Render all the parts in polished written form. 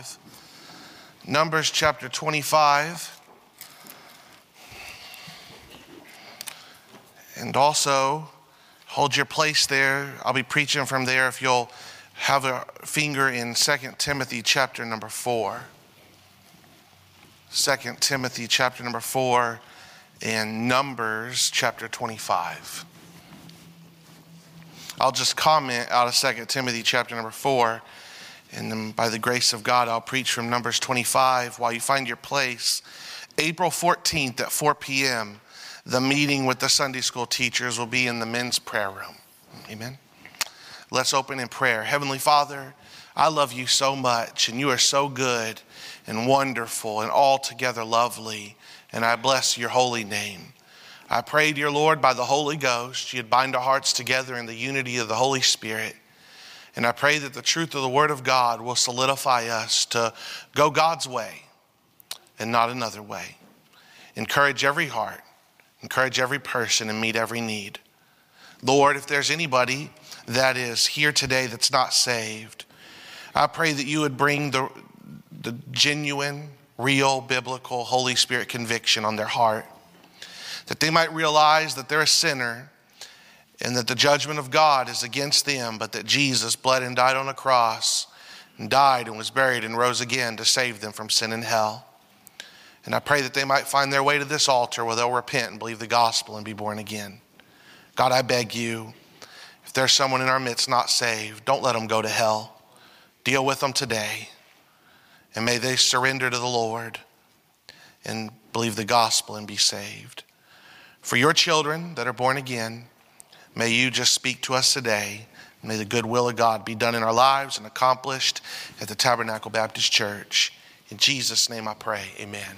Numbers chapter 25. And also, hold your place there. I'll be preaching from there if you'll have a finger in 2 Timothy chapter number 4. 2 Timothy chapter number 4 and Numbers chapter 25. I'll just comment out of 2 Timothy chapter number 4. And then by the grace of God, I'll preach from Numbers 25 while you find your place. April 14th at 4 p.m., the meeting with the Sunday school teachers will be in the men's prayer room. Amen. Let's open in prayer. Heavenly Father, I love you so much, and you are so good and wonderful and altogether lovely, and I bless your holy name. I pray, dear Lord, by the Holy Ghost, you'd bind our hearts together in the unity of the Holy Spirit. And I pray that the truth of the Word of God will solidify us to go God's way and not another way. Encourage every heart, encourage every person, and meet every need. Lord, if there's anybody that is here today that's not saved, I pray that you would bring the genuine, real, biblical, Holy Spirit conviction on their heart, that they might realize that they're a sinner and that the judgment of God is against them, but that Jesus bled and died on a cross and died and was buried and rose again to save them from sin and hell. And I pray that they might find their way to this altar where they'll repent and believe the gospel and be born again. God, I beg you, if there's someone in our midst not saved, don't let them go to hell. Deal with them today. And may they surrender to the Lord and believe the gospel and be saved. For your children that are born again, may you just speak to us today. May the good will of God be done in our lives and accomplished at the Tabernacle Baptist Church. In Jesus' name I pray, amen.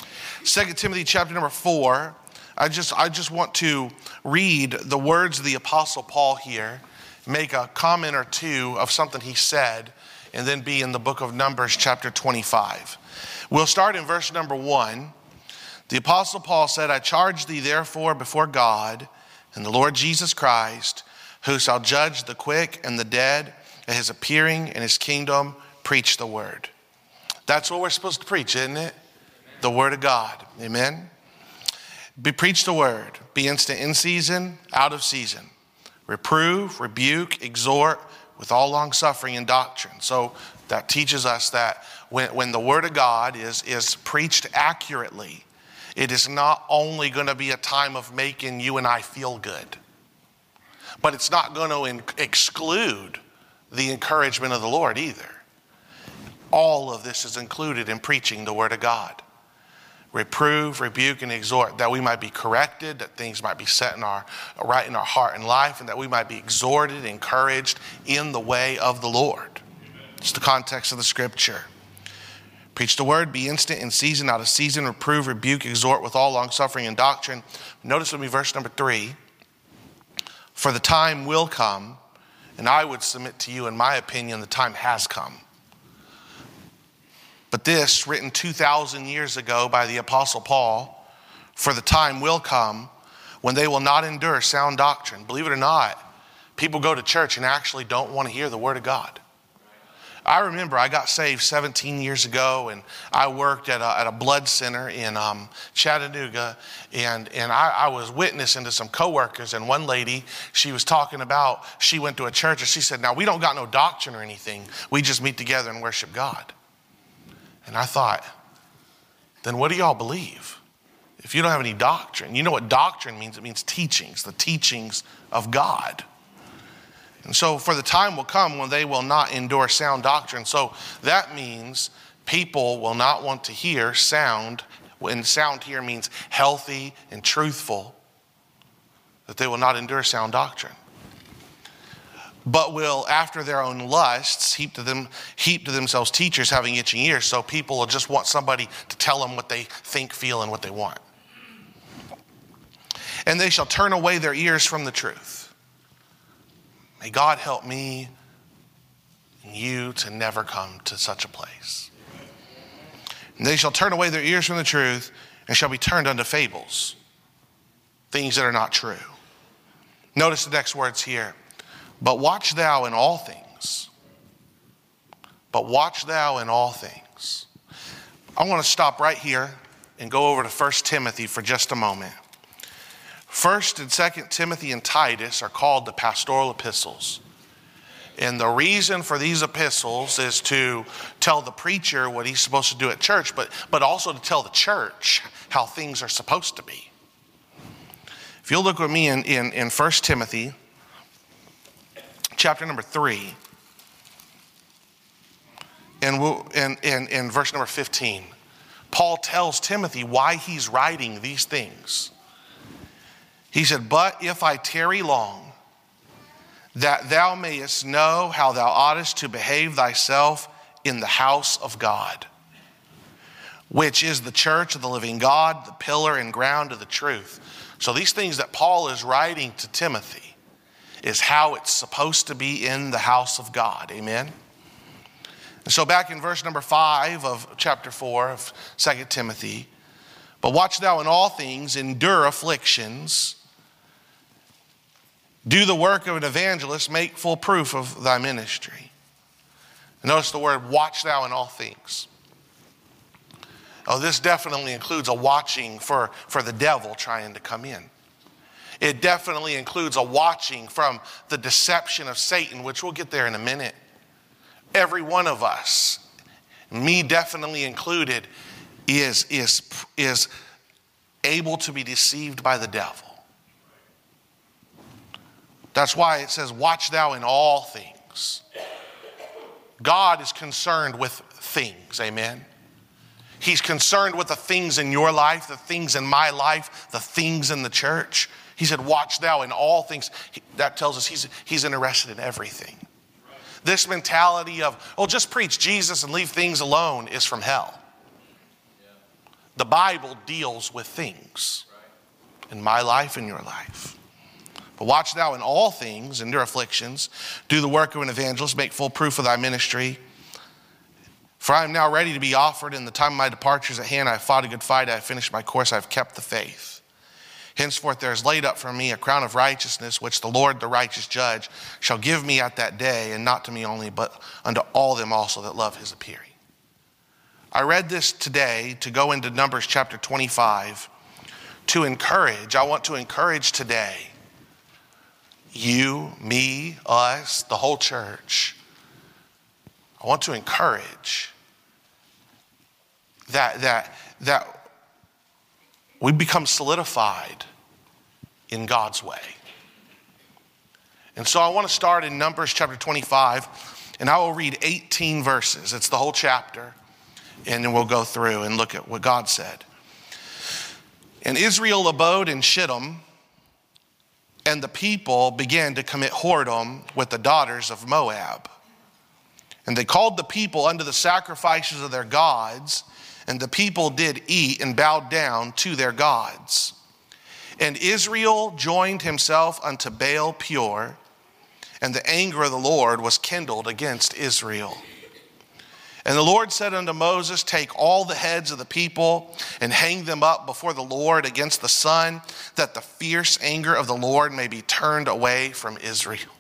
2 Timothy chapter number 4. I just want to read the words of the Apostle Paul here, make a comment or two of something he said, and then be in the book of Numbers chapter 25. We'll start in verse number 1. The Apostle Paul said, I charge thee therefore before God and the Lord Jesus Christ, who shall judge the quick and the dead at his appearing in his kingdom, preach the word. That's what we're supposed to preach, isn't it? The word of God. Amen. Preach the word. Be instant in season, out of season. Reprove, rebuke, exhort with all long suffering and doctrine. So that teaches us that when the word of God is preached accurately, it is not only going to be a time of making you and I feel good, but it's not going to exclude the encouragement of the Lord either. All of this is included in preaching the word of God. Reprove, rebuke, and exhort, that we might be corrected, that things might be set right in our heart and life, and that we might be exhorted, encouraged in the way of the Lord. It's the context of the scripture. Preach the word, be instant in season, out of season, reprove, rebuke, exhort with all long suffering and doctrine. Notice with me verse number 3. For the time will come, and I would submit to you, in my opinion, the time has come. But this, written 2,000 years ago by the Apostle Paul, for the time will come when they will not endure sound doctrine. Believe it or not, people go to church and actually don't want to hear the word of God. I remember I got saved 17 years ago, and I worked at a blood center in Chattanooga, and I was witnessing to some coworkers, and one lady, she was talking about, she went to a church, and she said, now we don't got no doctrine or anything. We just meet together and worship God. And I thought, then what do y'all believe? If you don't have any doctrine, you know what doctrine means? It means teachings, the teachings of God. And so for the time will come when they will not endure sound doctrine. So that means people will not want to hear sound. And sound here means healthy and truthful. That they will not endure sound doctrine. But will, after their own lusts, heap to themselves teachers having itching ears. So people will just want somebody to tell them what they think, feel, and what they want. And they shall turn away their ears from the truth. May God help me and you to never come to such a place. And they shall turn away their ears from the truth and shall be turned unto fables, things that are not true. Notice the next words here. But watch thou in all things. but watch thou in all things. I want to stop right here and go over to 1 Timothy for just a moment. 1 and 2 Timothy and Titus are called the pastoral epistles. And the reason for these epistles is to tell the preacher what he's supposed to do at church, but also to tell the church how things are supposed to be. If you'll look with me in 1 Timothy, chapter number 3, and verse number 15, Paul tells Timothy why he's writing these things. He said, "But if I tarry long, that thou mayest know how thou oughtest to behave thyself in the house of God, which is the church of the living God, the pillar and ground of the truth." So these things that Paul is writing to Timothy is how it's supposed to be in the house of God. Amen? And so back in verse number 5 of chapter 4 of 2 Timothy, "But watch thou in all things, endure afflictions, do the work of an evangelist, make full proof of thy ministry." Notice the word "watch thou in all things." Oh, this definitely includes a watching for the devil trying to come in. It definitely includes a watching from the deception of Satan, which we'll get there in a minute. Every one of us, me definitely included, is able to be deceived by the devil. That's why it says, "Watch thou in all things." God is concerned with things, amen? He's concerned with the things in your life, the things in my life, the things in the church. He said, "Watch thou in all things." That tells us he's interested in everything. This mentality of, "Oh, just preach Jesus and leave things alone," is from hell. The Bible deals with things in my life and your life. "But watch thou in all things, endure afflictions, do the work of an evangelist, make full proof of thy ministry. For I am now ready to be offered, and the time of my departure is at hand. I have fought a good fight, I have finished my course, I have kept the faith. Henceforth there is laid up for me a crown of righteousness, which the Lord, the righteous judge, shall give me at that day, and not to me only, but unto all them also that love his appearing." I read this today to go into Numbers chapter 25 to encourage. I want to encourage today you, me, us, the whole church. I want to encourage that we become solidified in God's way. And so I want to start in Numbers chapter 25, and I will read 18 verses. It's the whole chapter, and then we'll go through and look at what God said. "And Israel abode in Shittim, and the people began to commit whoredom with the daughters of Moab. And they called the people unto the sacrifices of their gods, and the people did eat and bowed down to their gods. And Israel joined himself unto Baal Peor, and the anger of the Lord was kindled against Israel. And the Lord said unto Moses, Take all the heads of the people and hang them up before the Lord against the sun, that the fierce anger of the Lord may be turned away from Israel.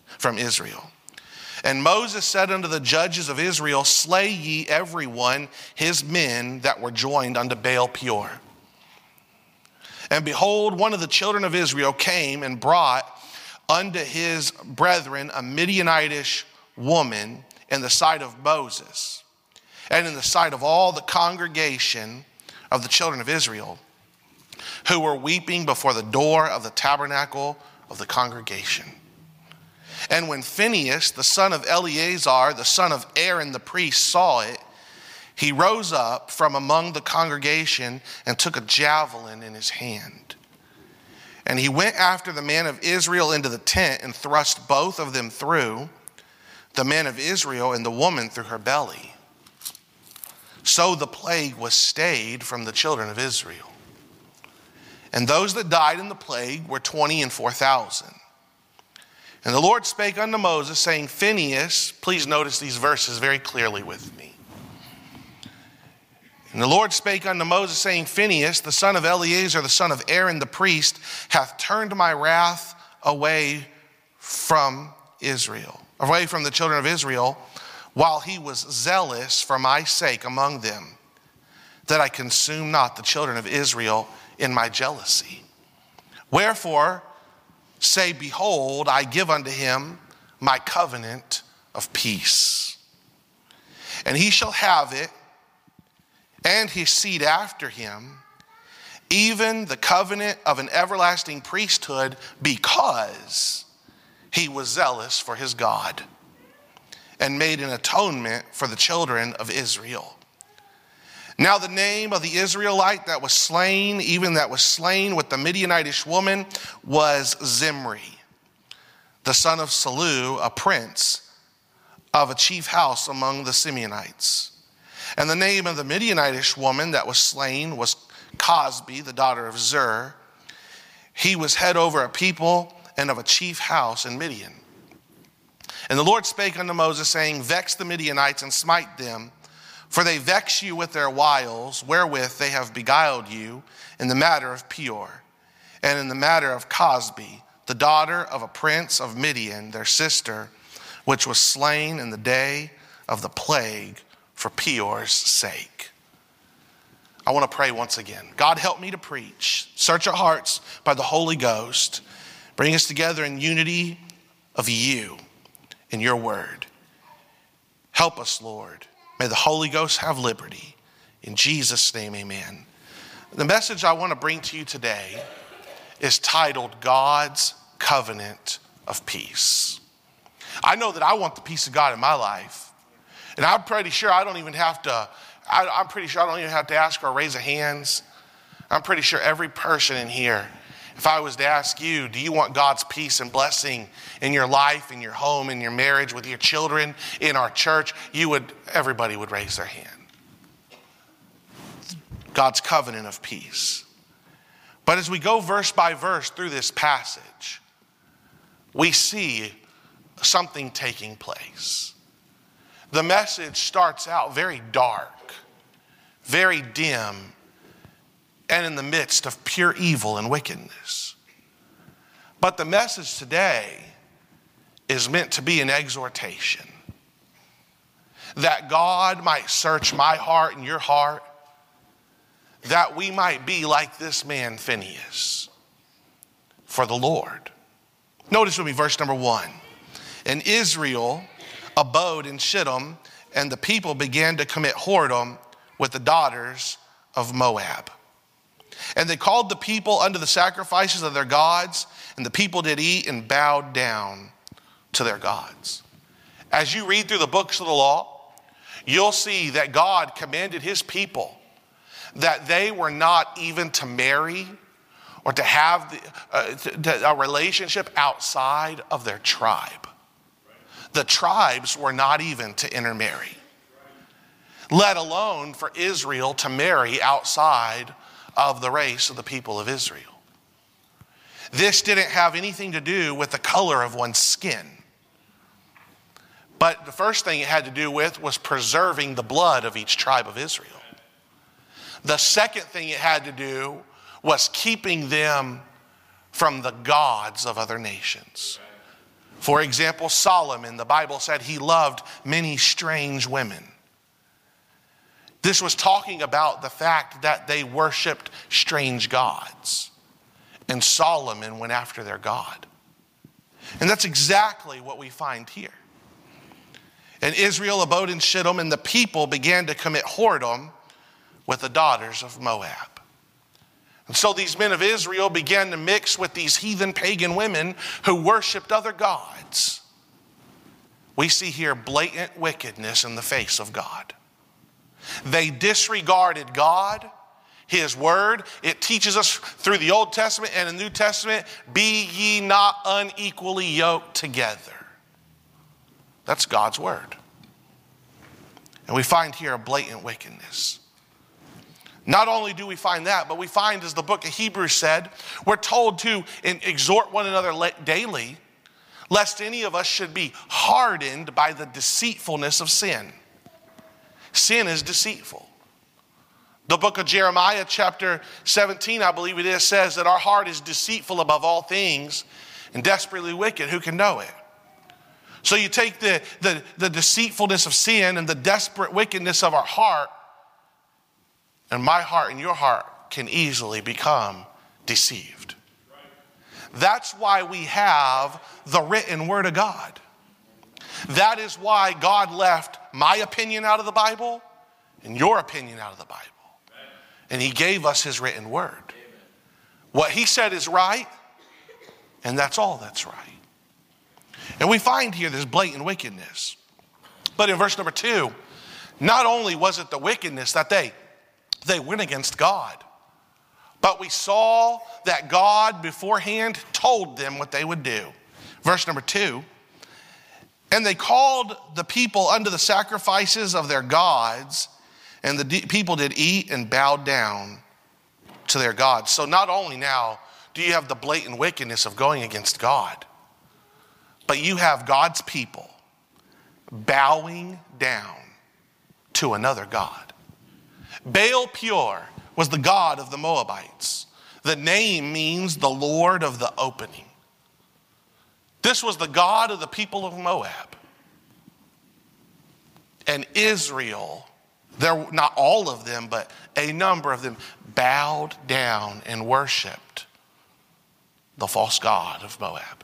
And Moses said unto the judges of Israel, Slay ye every one his men that were joined unto Baal Peor. And behold, one of the children of Israel came and brought unto his brethren a Midianitish woman in the sight of Moses, and in the sight of all the congregation of the children of Israel, who were weeping before the door of the tabernacle of the congregation. And when Phinehas, the son of Eleazar, the son of Aaron the priest, saw it, he rose up from among the congregation and took a javelin in his hand. And he went after the man of Israel into the tent and thrust both of them through, the man of Israel and the woman through her belly. So the plague was stayed from the children of Israel. And those that died in the plague were 24,000. And the Lord spake unto Moses, saying, Phinehas, please notice these verses very clearly with me. And the Lord spake unto Moses, saying, Phinehas, the son of Eleazar, the son of Aaron the priest, hath turned my wrath away from Israel, away from the children of Israel, while he was zealous for my sake among them, that I consume not the children of Israel in my jealousy. Wherefore, say, behold, I give unto him my covenant of peace. And he shall have it, and his seed after him, even the covenant of an everlasting priesthood, because he was zealous for his God, and made an atonement for the children of Israel. Now the name of the Israelite that was slain, even that was slain with the Midianitish woman, was Zimri, the son of Salu, a prince of a chief house among the Simeonites. And the name of the Midianitish woman that was slain was Cosbi, the daughter of Zur. He was head over a people and of a chief house in Midian. And the Lord spake unto Moses, saying, vex the Midianites and smite them, for they vex you with their wiles, wherewith they have beguiled you in the matter of Peor, and in the matter of Cosbi, the daughter of a prince of Midian, their sister, which was slain in the day of the plague for Peor's sake. I want to pray once again. God, help me to preach. Search our hearts by the Holy Ghost. Bring us together in unity of you in your word. Help us, Lord. May the Holy Ghost have liberty. In Jesus' name, amen. The message I want to bring to you today is titled God's Covenant of Peace. I know that I want the peace of God in my life. And I'm pretty sure I don't even have to ask or raise a hands. I'm pretty sure every person in here, if I was to ask you, do you want God's peace and blessing in your life, in your home, in your marriage, with your children, in our church, everybody would raise their hand. God's covenant of peace. But as we go verse by verse through this passage, we see something taking place. The message starts out very dark, very dim, and in the midst of pure evil and wickedness. But the message today is meant to be an exhortation that God might search my heart and your heart, that we might be like this man Phinehas for the Lord. Notice with me verse number 1. And Israel abode in Shittim, and the people began to commit whoredom with the daughters of Moab. And they called the people unto the sacrifices of their gods, and the people did eat and bowed down to their gods. As you read through the books of the law, you'll see that God commanded his people that they were not even to marry or to have a relationship outside of their tribe. The tribes were not even to intermarry, let alone for Israel to marry outside of the race of the people of Israel. This didn't have anything to do with the color of one's skin. But the first thing it had to do with was preserving the blood of each tribe of Israel. The second thing it had to do was keeping them from the gods of other nations. For example, Solomon, the Bible said he loved many strange women. This was talking about the fact that they worshiped strange gods. And Solomon went after their God. And that's exactly what we find here. And Israel abode in Shittim, and the people began to commit whoredom with the daughters of Moab. And so these men of Israel began to mix with these heathen pagan women who worshiped other gods. We see here blatant wickedness in the face of God. They disregarded God, his word. It teaches us through the Old Testament and the New Testament, be ye not unequally yoked together. That's God's word. And we find here a blatant wickedness. Not only do we find that, but we find, as the book of Hebrews said, we're told to exhort one another daily, lest any of us should be hardened by the deceitfulness of sin. Sin is deceitful. The book of Jeremiah, chapter 17, I believe it is, says that our heart is deceitful above all things and desperately wicked. Who can know it? So you take the deceitfulness of sin and the desperate wickedness of our heart, and my heart and your heart can easily become deceived. That's why we have the written word of God. That is why God left my opinion out of the Bible and your opinion out of the Bible. And he gave us his written word. What he said is right, and that's all that's right. And we find here this blatant wickedness. But in verse number 2, not only was it the wickedness that they went against God, but we saw that God beforehand told them what they would do. Verse number 2, and they called the people unto the sacrifices of their gods, and the people did eat and bowed down to their gods. So not only now do you have the blatant wickedness of going against God, but you have God's people bowing down to another god. Baal Peor was the god of the Moabites. The name means the Lord of the opening. This was the god of the people of Moab. And Israel, not all of them, but a number of them, bowed down and worshiped the false god of Moab.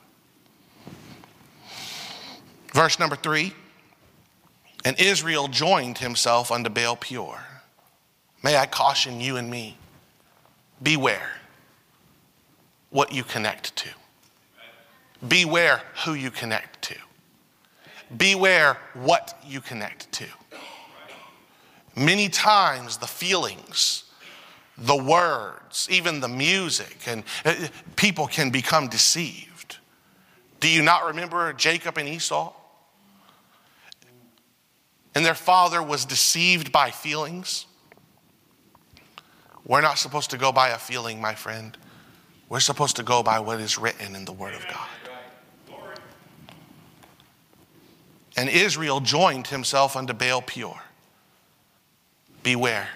Verse number 3, and Israel joined himself unto Baal Peor. May I caution you and me, beware what you connect to. Beware who you connect to. Beware what you connect to. Many times the feelings, the words, even the music, and people can become deceived. Do you not remember Jacob and Esau? And their father was deceived by feelings. We're not supposed to go by a feeling, my friend. We're supposed to go by what is written in the Word of God. And Israel joined himself unto Baal Peor. Beware.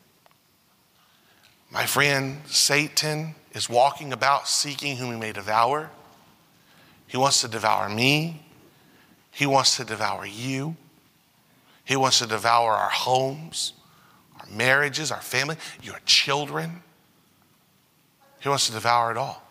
My friend, Satan is walking about seeking whom he may devour. He wants to devour me. He wants to devour you. He wants to devour our homes, our marriages, our family, your children. He wants to devour it all.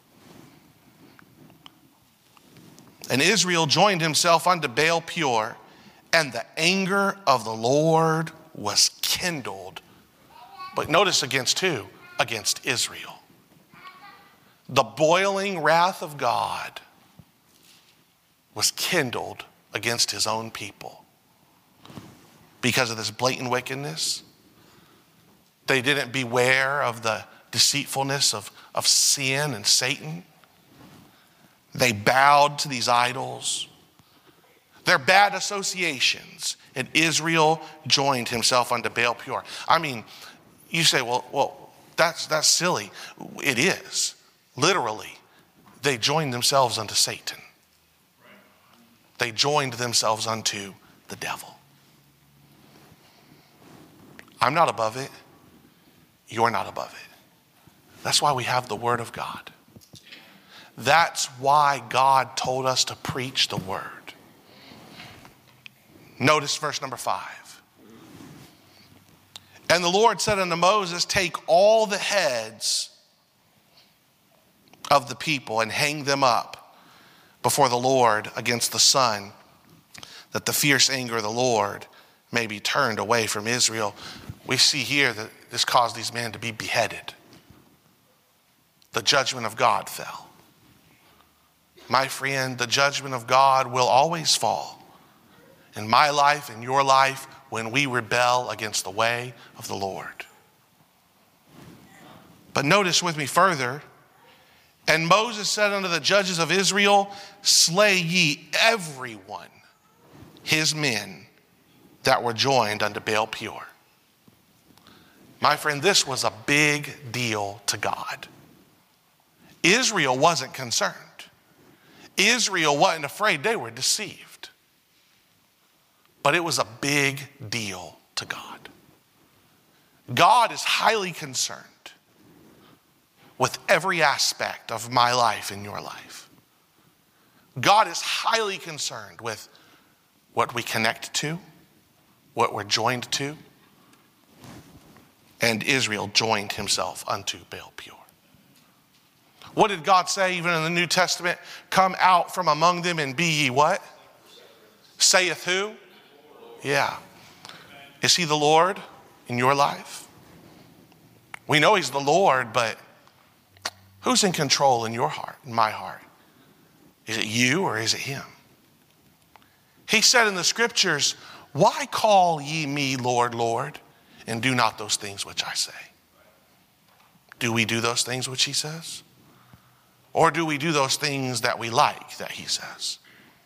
And Israel joined himself unto Baal Peor, and the anger of the Lord was kindled. But notice against who? Against Israel. The boiling wrath of God was kindled against his own people. Because of this blatant wickedness, they didn't beware of the deceitfulness of sin and Satan. They bowed to these idols. They're bad associations. And Israel joined himself unto Baal Peor. I mean, you say, well, that's silly. It is. Literally, they joined themselves unto Satan. They joined themselves unto the devil. I'm not above it. You're not above it. That's why we have the Word of God. That's why God told us to preach the Word. Notice verse number 5. And the Lord said unto Moses, take all the heads of the people and hang them up before the Lord against the sun, that the fierce anger of the Lord may be turned away from Israel. We see here that this caused these men to be beheaded. The judgment of God fell. My friend, the judgment of God will always fall in my life, in your life, when we rebel against the way of the Lord. But notice with me further, and Moses said unto the judges of Israel, slay ye everyone his men that were joined unto Baal Peor. My friend, this was a big deal to God. Israel wasn't concerned. Israel wasn't afraid. They were deceived. But it was a big deal to God. God is highly concerned with every aspect of my life and your life. God is highly concerned with what we connect to, what we're joined to. And Israel joined himself unto Baal Peor. What did God say even in the New Testament? Come out from among them and be ye what? Saith who? Yeah. Is he the Lord in your life? We know he's the Lord, but who's in control in your heart, in my heart? Is it you or is it him? He said in the scriptures, why call ye me Lord, Lord, and do not those things which I say? Do we do those things which he says? Or do we do those things that we like that he says?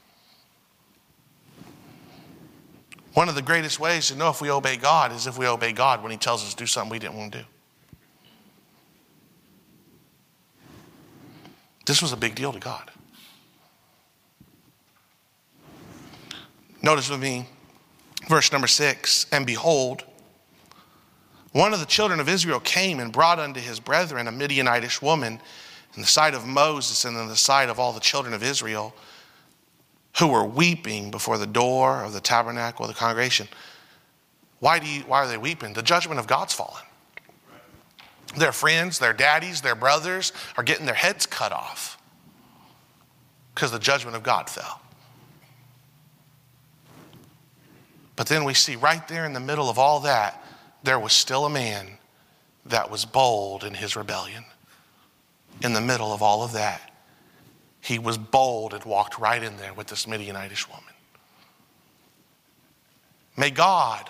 One of the greatest ways to know if we obey God is if we obey God when he tells us to do something we didn't want to do. This was a big deal to God. Notice with me, verse number 6, and behold, one of the children of Israel came and brought unto his brethren a Midianitish woman in the sight of Moses and in the sight of all the children of Israel, who were weeping before the door of the tabernacle of the congregation. Why are they weeping? The judgment of God's fallen. Their friends, their daddies, their brothers are getting their heads cut off because the judgment of God fell. But then we see right there in the middle of all that, there was still a man that was bold in his rebellion. In the middle of all of that, he was bold and walked right in there with this Midianitish woman. May God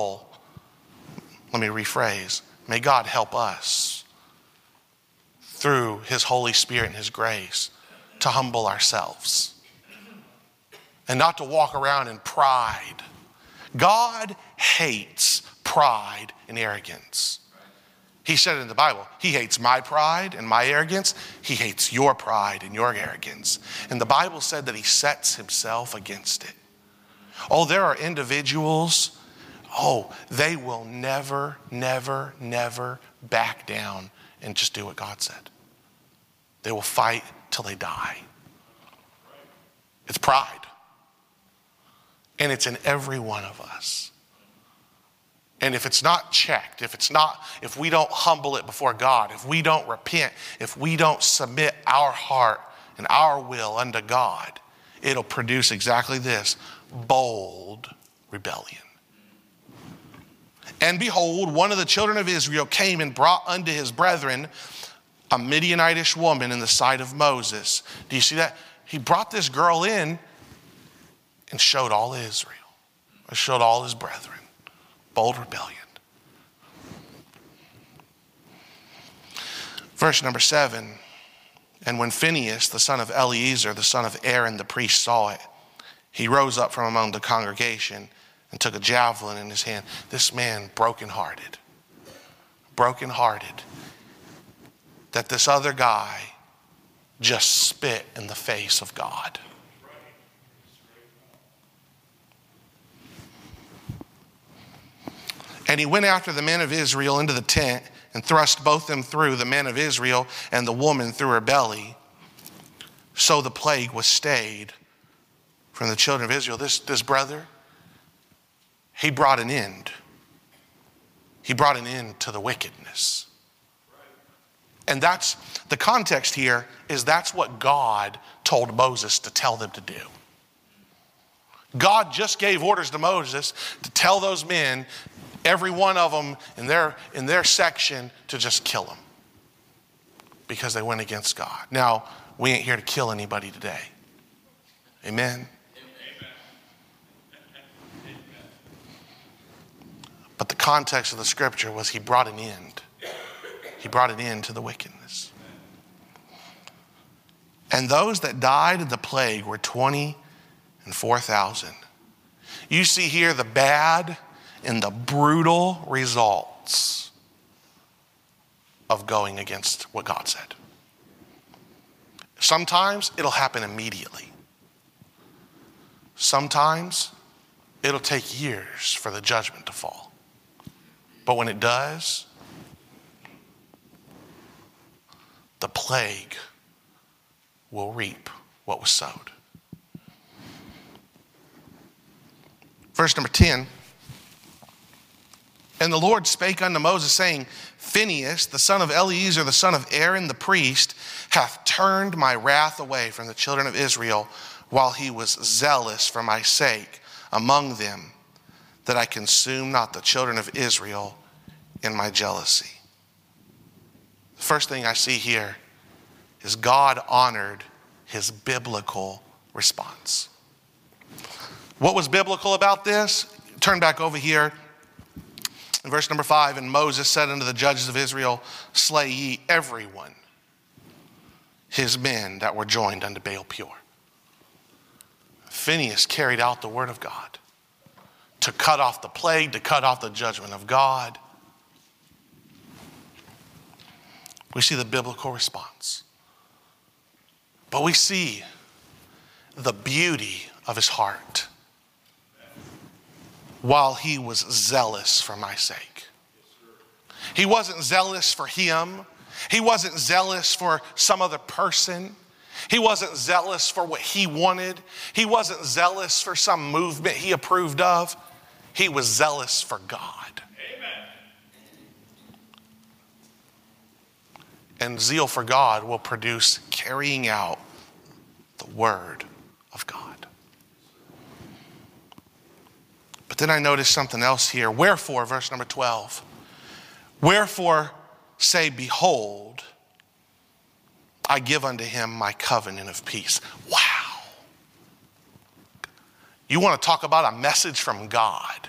may God help us through his Holy Spirit and his grace to humble ourselves and not to walk around in pride. God hates pride and arrogance. He said in the Bible, he hates my pride and my arrogance. He hates your pride and your arrogance. And the Bible said that he sets himself against it. Oh, there are individuals, they will never, never, never back down and just do what God said. They will fight till they die. It's pride. And it's in every one of us. And if it's not checked, if we don't humble it before God, if we don't repent, if we don't submit our heart and our will unto God, it'll produce exactly this, bold rebellion. And behold, one of the children of Israel came and brought unto his brethren a Midianitish woman in the sight of Moses. Do you see that? He brought this girl in and showed all Israel, or showed all his brethren. Bold rebellion. Verse number 7, and when Phinehas, the son of Eleazar, the son of Aaron, the priest, saw it, he rose up from among the congregation and took a javelin in his hand. This man, brokenhearted, that this other guy just spit in the face of God. And he went after the men of Israel into the tent and thrust both them through, the men of Israel and the woman through her belly. So the plague was stayed from the children of Israel. This brother, he brought an end. He brought an end to the wickedness. And that's the context here, is that's what God told Moses to tell them to do. God just gave orders to Moses to tell those men, every one of them in their section, to just kill them because they went against God. Now, we ain't here to kill anybody today. Amen? But the context of the scripture was he brought an end. He brought an end to the wickedness. And those that died in the plague were 24,000. You see here the bad and the brutal results of going against what God said. Sometimes it'll happen immediately. Sometimes it'll take years for the judgment to fall. But when it does, the plague will reap what was sowed. Verse number 10. And the Lord spake unto Moses, saying, Phinehas, the son of Eleazar, the son of Aaron the priest, hath turned my wrath away from the children of Israel, while he was zealous for my sake among them, that I consume not the children of Israel in my jealousy. The first thing I see here is God honored his biblical response. What was biblical about this? Turn back over here. In verse number 5, and Moses said unto the judges of Israel, slay ye everyone his men that were joined unto Baal Peor. Phinehas carried out the word of God to cut off the plague, to cut off the judgment of God. We see the biblical response. But we see the beauty of his heart. While he was zealous for my sake. He wasn't zealous for him. He wasn't zealous for some other person. He wasn't zealous for what he wanted. He wasn't zealous for some movement he approved of. He was zealous for God. Amen. And zeal for God will produce carrying out the word of God. But then I noticed something else here. Wherefore, verse number 12. Wherefore say, behold, I give unto him my covenant of peace. Wow. You want to talk about a message from God?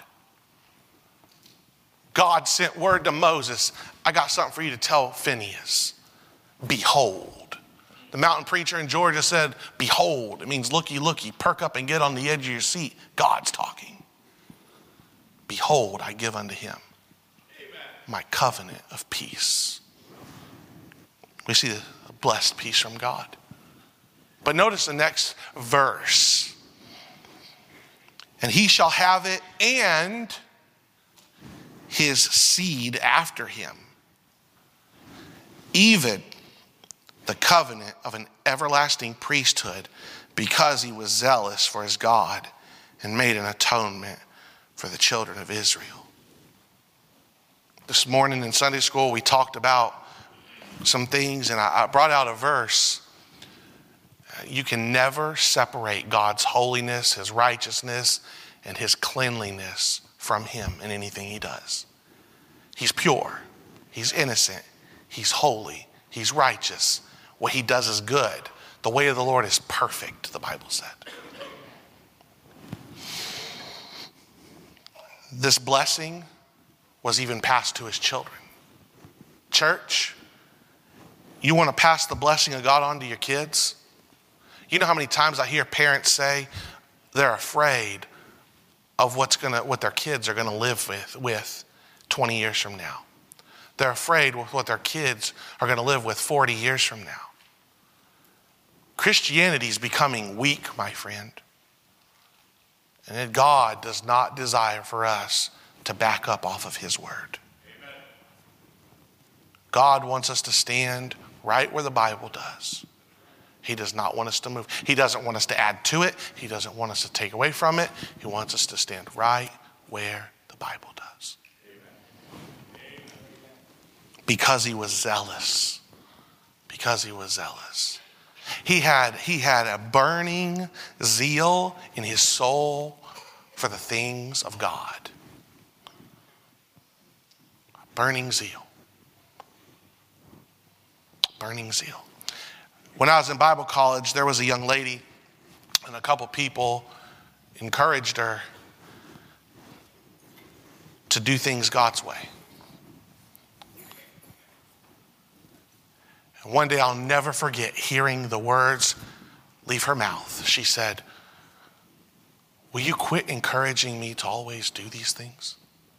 God sent word to Moses. I got something for you to tell Phinehas. Behold. The mountain preacher in Georgia said, behold. It means looky, looky. Perk up and get on the edge of your seat. God's talking. Behold, I give unto him my covenant of peace. We see a blessed peace from God. But notice the next verse. And he shall have it, and his seed after him, even the covenant of an everlasting priesthood, because he was zealous for his God and made an atonement for the children of Israel. This morning in Sunday school, we talked about some things, and I brought out a verse. You can never separate God's holiness, his righteousness, and his cleanliness from him in anything he does. He's pure. He's innocent. He's holy. He's righteous. What he does is good. The way of the Lord is perfect, the Bible said. This blessing was even passed to his children. Church, you want to pass the blessing of God on to your kids? You know how many times I hear parents say they're afraid of what their kids are going to live with 20 years from now. They're afraid with what their kids are going to live with 40 years from now. Christianity is becoming weak, my friend. And God does not desire for us to back up off of his word. Amen. God wants us to stand right where the Bible does. He does not want us to move. He doesn't want us to add to it. He doesn't want us to take away from it. He wants us to stand right where the Bible does. Amen. Because he was zealous. Because he was zealous. He had a burning zeal in his soul for the things of God. Burning zeal. Burning zeal. When I was in Bible college, there was a young lady, and a couple people encouraged her to do things God's way. And one day I'll never forget hearing the words leave her mouth. She said, will you quit encouraging me to always do these things?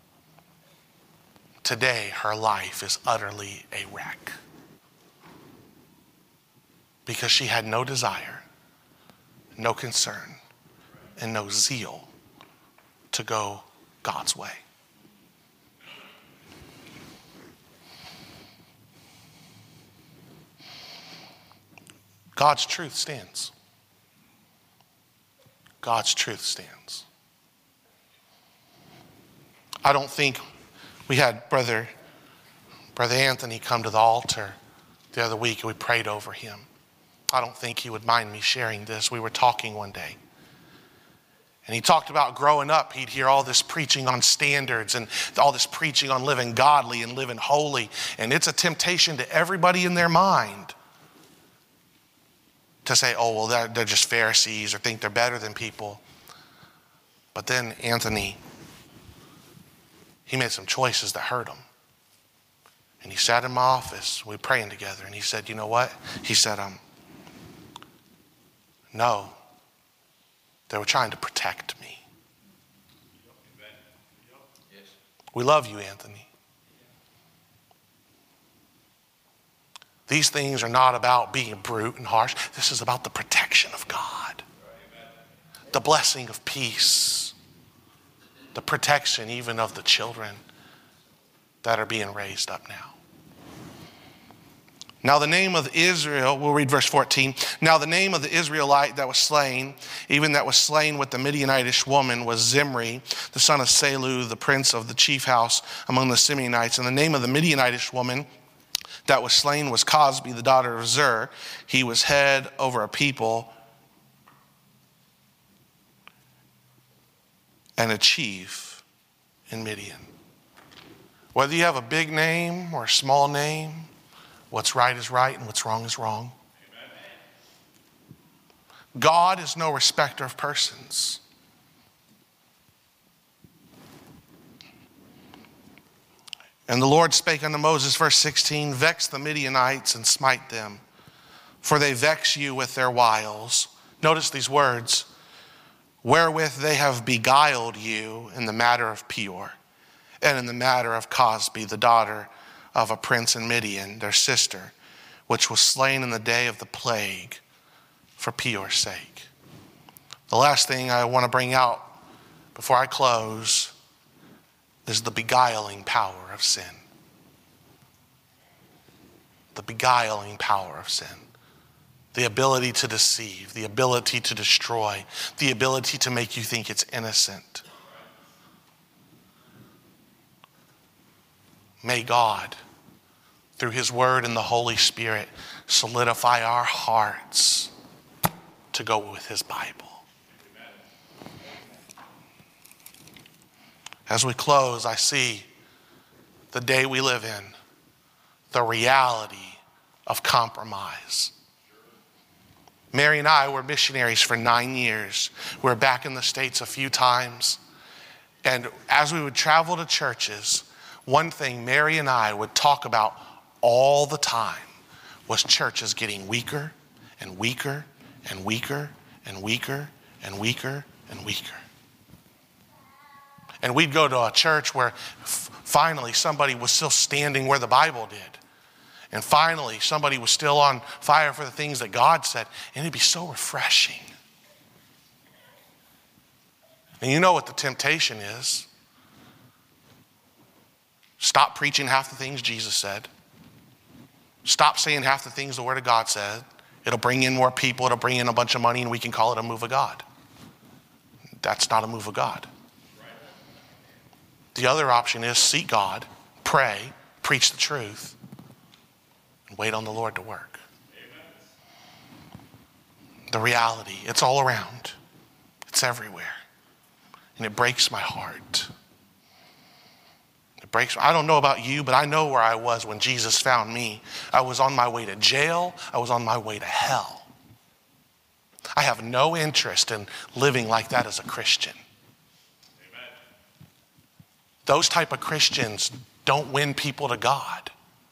Today, her life is utterly a wreck. Because she had no desire, no concern, and no zeal to go God's way. God's truth stands. God's truth stands. I don't think we had Brother Anthony come to the altar the other week and we prayed over him. I don't think he would mind me sharing this. We were talking one day. And he talked about growing up, he'd hear all this preaching on standards and all this preaching on living godly and living holy. And it's a temptation to everybody in their mind to say, oh, well, they're just Pharisees or think they're better than people. But then Anthony, he made some choices that hurt him. And he sat in my office, we were praying together, and he said, you know what? He said, no, they were trying to protect me. We love you, Anthony. These things are not about being brute and harsh. This is about the protection of God. The blessing of peace. The protection even of the children that are being raised up now. Now the name of Israel, we'll read verse 14. Now the name of the Israelite that was slain, even that was slain with the Midianitish woman, was Zimri, the son of Salu, the prince of the chief house among the Simeonites. And the name of the Midianitish woman that was slain was Cosbi, the daughter of Zur. He was head over a people and a chief in Midian. Whether you have a big name or a small name, what's right is right and what's wrong is wrong. Amen. God is no respecter of persons. And the Lord spake unto Moses, verse 16, vex the Midianites and smite them, for they vex you with their wiles. Notice these words, wherewith they have beguiled you in the matter of Peor, and in the matter of Cosbi, the daughter of a prince in Midian, their sister, which was slain in the day of the plague for Peor's sake. The last thing I want to bring out before I close is the beguiling power of sin. The beguiling power of sin. The ability to deceive, the ability to destroy, the ability to make you think it's innocent. May God, through his word and the Holy Spirit, solidify our hearts to go with his Bible. As we close, I see the day we live in, the reality of compromise. Mary and I were missionaries for 9 years. We were back in the States a few times. And as we would travel to churches, one thing Mary and I would talk about all the time was churches getting weaker and weaker and weaker and weaker and weaker and weaker. And we'd go to a church where finally somebody was still standing where the Bible did. And finally somebody was still on fire for the things that God said. And it'd be so refreshing. And you know what the temptation is. Stop preaching half the things Jesus said. Stop saying half the things the Word of God said. It'll bring in more people. It'll bring in a bunch of money and we can call it a move of God. That's not a move of God. The other option is seek God, pray, preach the truth, and wait on the Lord to work. The reality, it's all around. It's everywhere. And it breaks my heart. I don't know about you, but I know where I was when Jesus found me. I was on my way to jail. I was on my way to hell. I have no interest in living like that as a Christian. Amen. Those type of Christians don't win people to God.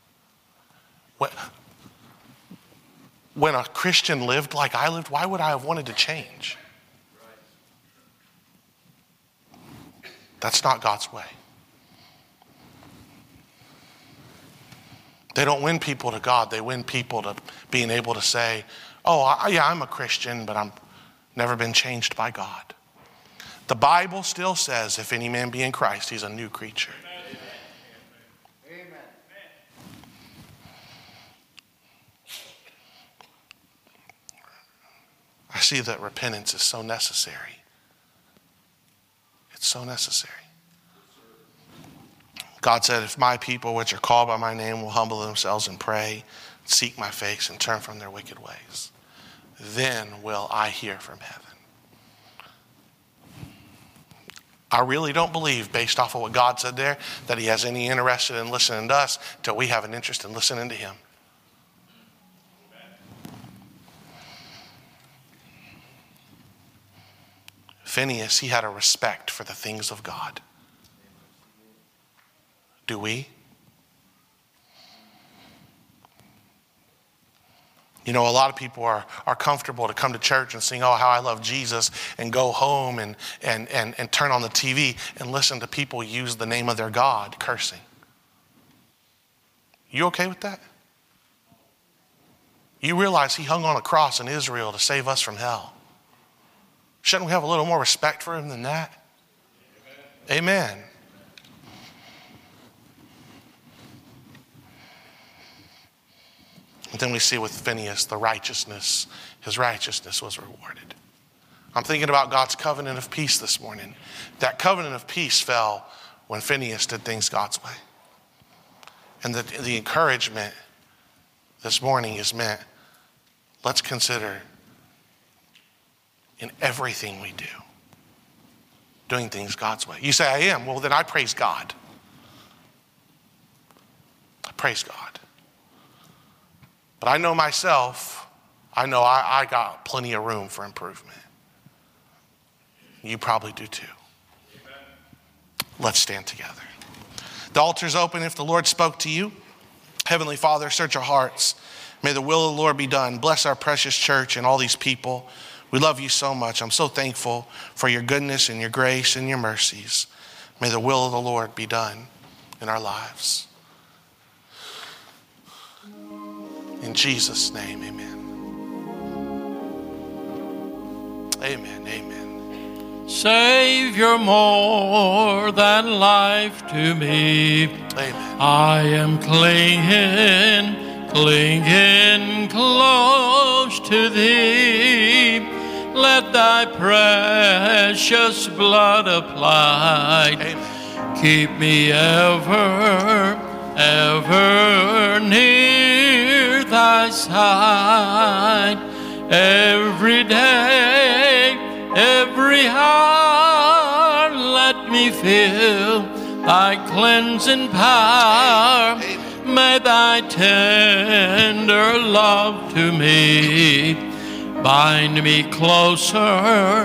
When a Christian lived like I lived, why would I have wanted to change? That's not God's way. They don't win people to God. They win people to being able to say, oh, yeah, I'm a Christian, but I'm never been changed by God. The Bible still says, if any man be in Christ, he's a new creature. Amen. I see that repentance is so necessary. It's so necessary. God said, if my people, which are called by my name, will humble themselves and pray, seek my face, and turn from their wicked ways, then will I hear from heaven. I really don't believe, based off of what God said there, that he has any interest in listening to us till we have an interest in listening to him. Phineas, he had a respect for the things of God. Do we? You know, a lot of people are comfortable to come to church and sing, oh, how I love Jesus, and go home and turn on the TV and listen to people use the name of their God cursing. You okay with that? You realize he hung on a cross in Israel to save us from hell. Shouldn't we have a little more respect for him than that? Amen. And then we see with Phineas, his righteousness was rewarded. I'm thinking about God's covenant of peace this morning. That covenant of peace fell when Phineas did things God's way. And the encouragement this morning is meant, let's consider in everything we do, doing things God's way. You say, I am. Well, then I praise God. I praise God. But I know myself, I know I got plenty of room for improvement. You probably do too. Amen. Let's stand together. The altar's open if the Lord spoke to you. Heavenly Father, search our hearts. May the will of the Lord be done. Bless our precious church and all these people. We love you so much. I'm so thankful for your goodness and your grace and your mercies. May the will of the Lord be done in our lives. In Jesus' name, amen. Amen, amen. Savior, more than life to me. Amen. I am clinging close to thee. Let thy precious blood applied, Amen, keep me ever near thy side. Every day, every hour, let me feel thy cleansing power. Amen. May thy tender love to me bind me closer,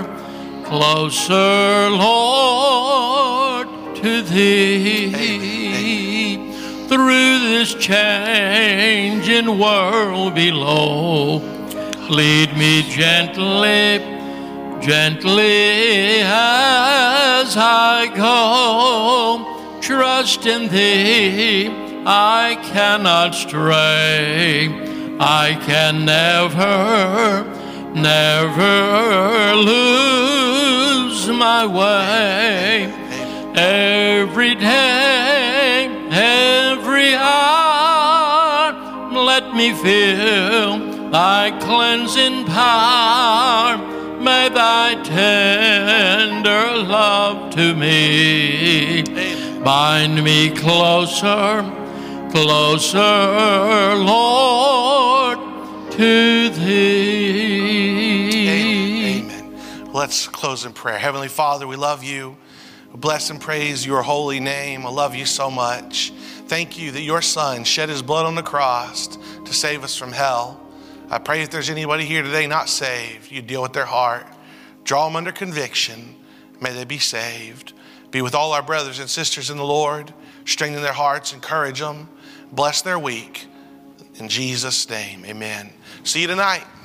Lord, to thee. Amen. Through this changing world below, lead me gently as I go. Trust in thee, I cannot stray. I can never lose my way. Every day, every hour, let me feel thy cleansing power. May thy tender love to me bind me closer, Lord, to thee. Amen. Let's close in prayer. Heavenly Father, we love you. Bless and praise your holy name. I love you so much. Thank you that your son shed his blood on the cross to save us from hell. I pray if there's anybody here today not saved, you deal with their heart. Draw them under conviction. May they be saved. Be with all our brothers and sisters in the Lord. Strengthen their hearts, encourage them. Bless their week. In Jesus' name, amen. See you tonight.